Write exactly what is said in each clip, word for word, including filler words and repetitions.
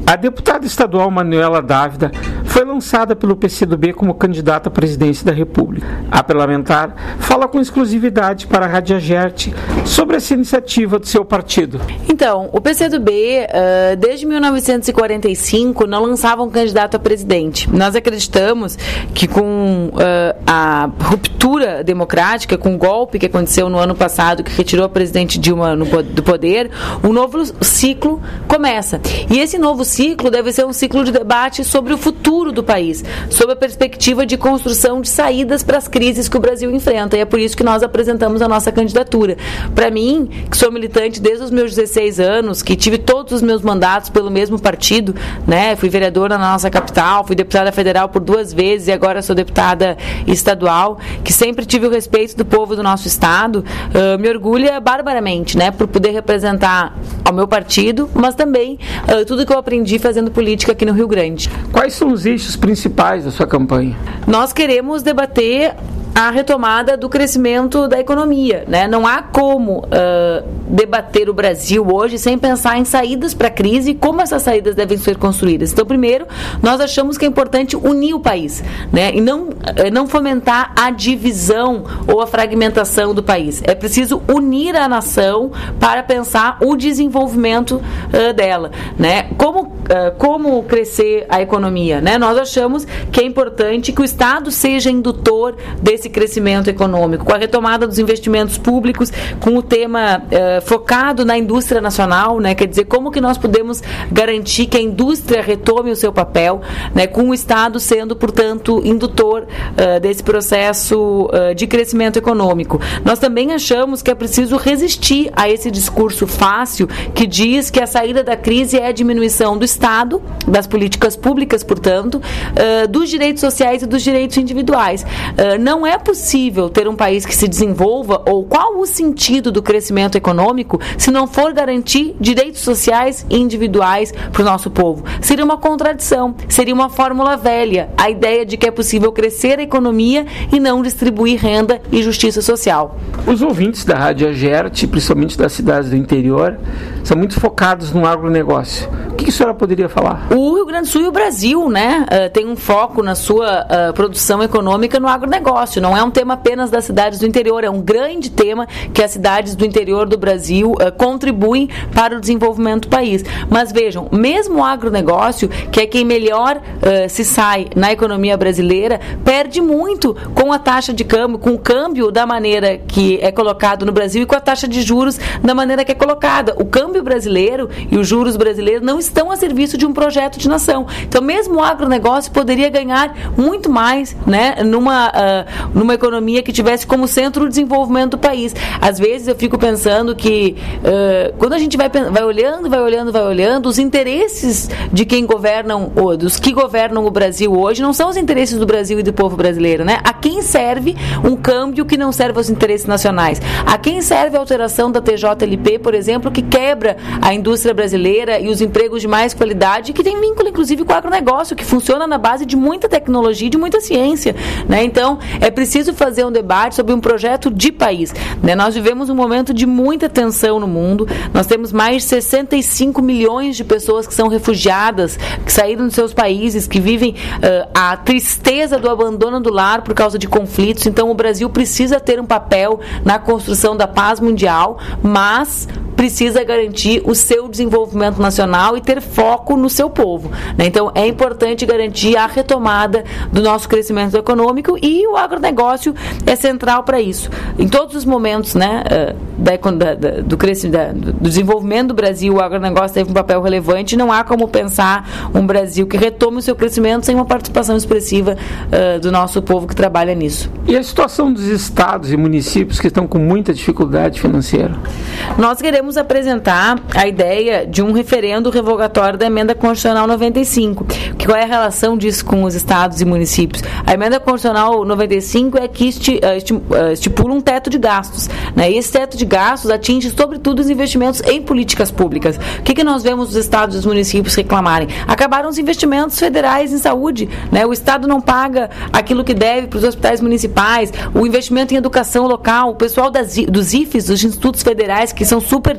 A deputada estadual Manuela Dávila foi lançada pelo P C do B como candidata à presidência da República. A parlamentar fala com exclusividade para a Rádio Agerte sobre essa iniciativa do seu partido. Então, o P C do B, uh, desde mil novecentos e quarenta e cinco, não lançava um candidato a presidente. Nós acreditamos que com uh, a ruptura democrática, com o golpe que aconteceu no ano passado, que retirou a presidente Dilma no, do poder, um novo ciclo começa. E esse novo ciclo deve ser um ciclo de debate sobre o futuro do país, sob a perspectiva de construção de saídas para as crises que o Brasil enfrenta. E é por isso que nós apresentamos a nossa candidatura. Para mim, que sou militante desde os meus dezesseis anos, que tive todos os meus mandatos pelo mesmo partido, né? Fui vereadora na nossa capital, fui deputada federal por duas vezes e agora sou deputada estadual, que sempre tive o respeito do povo do nosso estado, uh, me orgulha barbaramente, né? Por poder representar ao meu partido, mas também uh, tudo que eu aprendi fazendo política aqui no Rio Grande. Quais são os eixos principais da sua campanha? Nós queremos debater a retomada do crescimento da economia, né? Não há como uh, debater o Brasil hoje sem pensar em saídas para a crise e como essas saídas devem ser construídas. Então, primeiro, nós achamos que é importante unir o país, né? E não, não fomentar a divisão ou a fragmentação do país. É preciso unir a nação para pensar o desenvolvimento uh, dela, né? Como, uh, como crescer a economia, né? Nós achamos que é importante que o Estado seja indutor desse crescimento econômico, com a retomada dos investimentos públicos, com o tema eh, focado na indústria nacional, né, quer dizer, como que nós podemos garantir que a indústria retome o seu papel, né, com o Estado sendo, portanto, indutor uh, desse processo uh, de crescimento econômico. Nós também achamos que é preciso resistir a esse discurso fácil que diz que a saída da crise é a diminuição do Estado, das políticas públicas, portanto, uh, dos direitos sociais e dos direitos individuais. Uh, não é possível ter um país que se desenvolva, ou qual o sentido do crescimento econômico se não for garantir direitos sociais e individuais para o nosso povo. Seria uma contradição, seria uma fórmula velha, a ideia de que é possível crescer a economia e não distribuir renda e justiça social. Os ouvintes da Rádio Agerte, principalmente das cidades do interior, são muito focados no agronegócio. O que a senhora poderia falar? O Rio Grande do Sul e o Brasil, né, uh, tem um foco na sua uh, produção econômica no agronegócio. Não é um tema apenas das cidades do interior, é um grande tema que as cidades do interior do Brasil uh, contribuem para o desenvolvimento do país. Mas vejam, mesmo o agronegócio, que é quem melhor uh, se sai na economia brasileira, perde muito com a taxa de câmbio, com o câmbio da maneira que é colocado no Brasil e com a taxa de juros da maneira que é colocada. O câmbio brasileiro e os juros brasileiros não estão a serviço de um projeto de nação. Então, mesmo o agronegócio poderia ganhar muito mais, né, numa, uh, numa economia que tivesse como centro o desenvolvimento do país. Às vezes eu fico pensando que uh, quando a gente vai, vai olhando, vai olhando, vai olhando, os interesses de quem governam, ou dos que governam o Brasil hoje, não são os interesses do Brasil e do povo brasileiro, né? A quem serve um câmbio que não serve aos interesses nacionais? A quem serve a alteração da T J L P, por exemplo, que quebra a indústria brasileira e os empregos de mais qualidade, que tem vínculo, inclusive, com o agronegócio, que funciona na base de muita tecnologia e de muita ciência, né? Então, é preciso fazer um debate sobre um projeto de país, né? Nós vivemos um momento de muita tensão no mundo, nós temos mais de sessenta e cinco milhões de pessoas que são refugiadas, que saíram dos seus países, que vivem uh, a tristeza do abandono do lar por causa de conflitos. Então, o Brasil precisa ter um papel na construção da paz mundial, mas precisa garantir o seu desenvolvimento nacional e ter foco no seu povo, né? Então, é importante garantir a retomada do nosso crescimento econômico, e o agronegócio é central para isso. Em todos os momentos, né, da, da, do, crescimento, do desenvolvimento do Brasil, o agronegócio teve um papel relevante. Não há como pensar um Brasil que retome o seu crescimento sem uma participação expressiva uh, do nosso povo que trabalha nisso. E a situação dos estados e municípios que estão com muita dificuldade financeira? Nós queremos apresentar a ideia de um referendo revogatório da Emenda Constitucional noventa e cinco. Qual é a relação disso com os estados e municípios? A Emenda Constitucional noventa e cinco é que estipula um teto de gastos, né? E esse teto de gastos atinge, sobretudo, os investimentos em políticas públicas. O que, que nós vemos os estados e os municípios reclamarem? Acabaram os investimentos federais em saúde, né? O Estado não paga aquilo que deve para os hospitais municipais, o investimento em educação local, o pessoal das, dos I F Es, dos institutos federais, que são super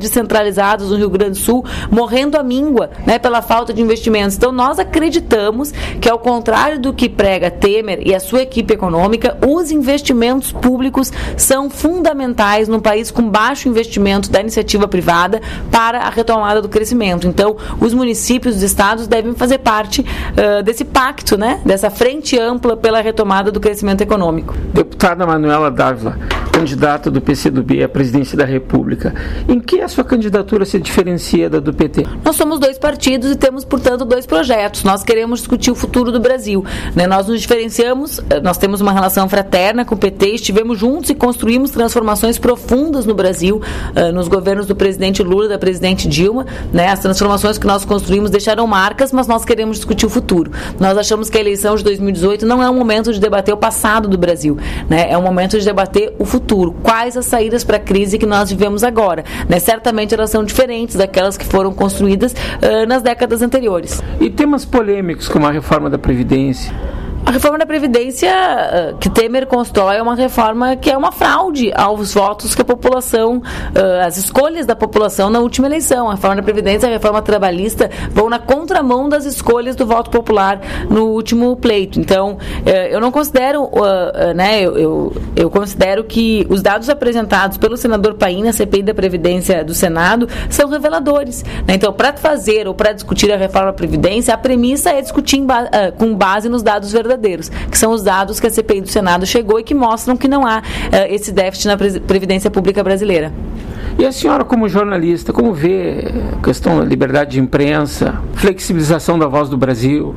descentralizadas no Rio Grande do Sul morrendo à míngua, né, pela falta de investimentos. Então nós acreditamos que, ao contrário do que prega Temer e a sua equipe econômica, os investimentos públicos são fundamentais num país com baixo investimento da iniciativa privada para a retomada do crescimento. Então os municípios, os estados devem fazer parte uh, desse pacto, né, dessa frente ampla pela retomada do crescimento econômico. Deputada Manuela Dávila, candidata do P C do B à presidência da República, em que a sua candidatura se diferencia da do P T? Nós somos dois partidos e temos, portanto, dois projetos. Nós queremos discutir o futuro do Brasil, né? Nós nos diferenciamos, nós temos uma relação fraterna com o P T, estivemos juntos e construímos transformações profundas no Brasil, uh, nos governos do presidente Lula e da presidente Dilma, né? As transformações que nós construímos deixaram marcas, mas nós queremos discutir o futuro. Nós achamos que a eleição de dois mil e dezoito não é um momento de debater o passado do Brasil, né? É um momento de debater o futuro. Quais as saídas para a crise que nós vivemos agora, né? Certamente elas são diferentes daquelas que foram construídas uh, nas décadas anteriores. E temas polêmicos como a reforma da Previdência? A reforma da Previdência uh, que Temer constrói é uma reforma que é uma fraude aos votos que a população, uh, as escolhas da população na última eleição. A reforma da Previdência e a reforma trabalhista vão na contramão das escolhas do voto popular no último pleito. Então, uh, eu não considero, uh, uh, né, eu, eu, eu considero que os dados apresentados pelo senador Paim na C P I da Previdência do Senado são reveladores, né? Então, para fazer ou para discutir a reforma da Previdência, a premissa é discutir em ba- uh, com base nos dados verdadeiros, que são os dados que a C P I do Senado chegou e que mostram que não há uh, esse déficit na Previdência Pública brasileira. E a senhora, como jornalista, como vê a questão da liberdade de imprensa, flexibilização da Voz do Brasil?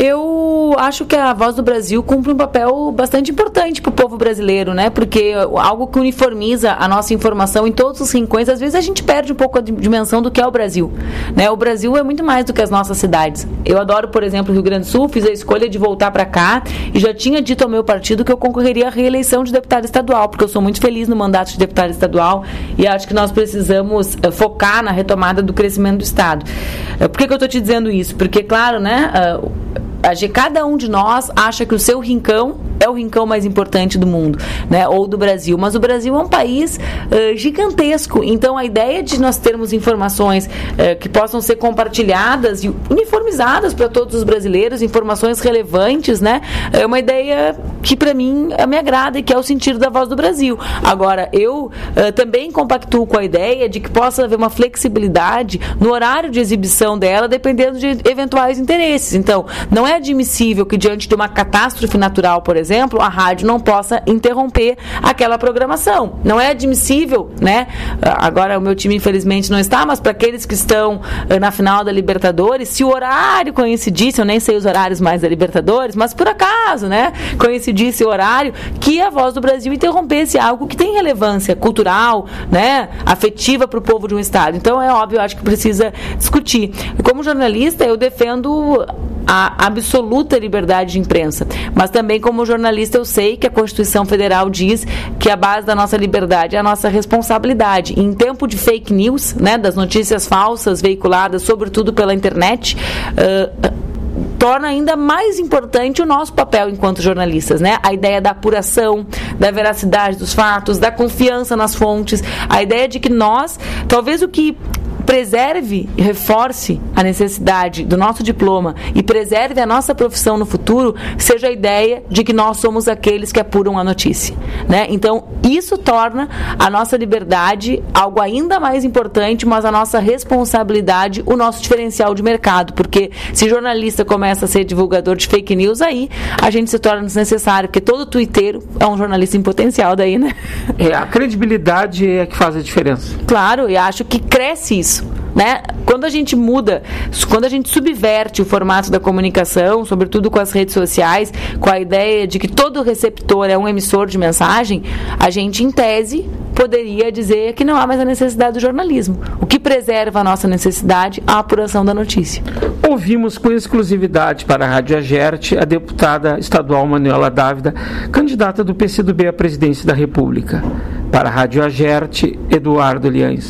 Eu acho que a Voz do Brasil cumpre um papel bastante importante para o povo brasileiro, né? Porque algo que uniformiza a nossa informação em todos os rincões, às vezes a gente perde um pouco a dimensão do que é o Brasil, né? O Brasil é muito mais do que as nossas cidades. Eu adoro, por exemplo, o Rio Grande do Sul, fiz a escolha de voltar para cá e já tinha dito ao meu partido que eu concorreria à reeleição de deputado estadual, porque eu sou muito feliz no mandato de deputado estadual e acho que nós precisamos uh, focar na retomada do crescimento do Estado. Uh, por que, que eu estou te dizendo isso? Porque, claro, né, uh, cada um de nós acha que o seu rincão é o rincão mais importante do mundo, né, ou do Brasil, mas o Brasil é um país uh, gigantesco, então a ideia de nós termos informações uh, que possam ser compartilhadas e uniformizadas para todos os brasileiros, informações relevantes, né, é uma ideia que para mim me agrada e que é o sentido da Voz do Brasil. Agora, eu uh, também compactuo com a ideia de que possa haver uma flexibilidade no horário de exibição dela, dependendo de eventuais interesses. Então, não é admissível que, diante de uma catástrofe natural, por exemplo, a rádio não possa interromper aquela programação. Não é admissível, né? Agora o meu time infelizmente não está, mas para aqueles que estão na final da Libertadores, se o horário coincidisse, eu nem sei os horários mais da Libertadores, mas por acaso, né, coincidisse o horário, que a Voz do Brasil interrompesse algo que tem relevância cultural, né, afetiva para o povo de um estado. Então é óbvio, eu acho que precisa discutir. Como jornalista, eu defendo a absoluta liberdade de imprensa, mas também como jornalista eu sei que a Constituição Federal diz que a base da nossa liberdade é a nossa responsabilidade. Em tempo de fake news, né, das notícias falsas veiculadas sobretudo pela internet, uh, torna ainda mais importante o nosso papel enquanto jornalistas, né? A ideia da apuração, da veracidade dos fatos, da confiança nas fontes, a ideia de que nós, talvez o que preserve e reforce a necessidade do nosso diploma e preserve a nossa profissão no futuro, seja a ideia de que nós somos aqueles que apuram a notícia, né? Então, isso torna a nossa liberdade algo ainda mais importante, mas a nossa responsabilidade, o nosso diferencial de mercado, porque se jornalista começa a ser divulgador de fake news, aí a gente se torna desnecessário, porque todo tuiteiro é um jornalista em potencial daí, né? É, a credibilidade é que faz a diferença. Claro, e acho que cresce isso, né? Quando a gente muda, quando a gente subverte o formato da comunicação, sobretudo com as redes sociais, com a ideia de que todo receptor é um emissor de mensagem, a gente, em tese, poderia dizer que não há mais a necessidade do jornalismo. O que preserva a nossa necessidade? A apuração da notícia. Ouvimos com exclusividade para a Rádio Agerte a deputada estadual Manuela Dávila, candidata do P C do B à presidência da República. Para a Rádio Agerte, Eduardo Liães.